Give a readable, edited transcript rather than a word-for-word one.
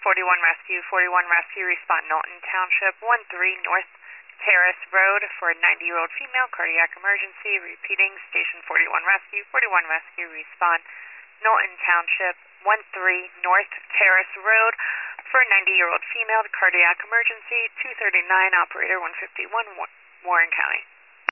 41 Rescue. 41 Rescue, respond Knowlton Township, 13 North Terrace Road for a 90-year-old female, cardiac emergency. Repeating, Station 41 Rescue. 41 Rescue, respond Knowlton Township, 13 North Terrace Road for a 90-year-old female, cardiac emergency. 239, operator 151, Warren County.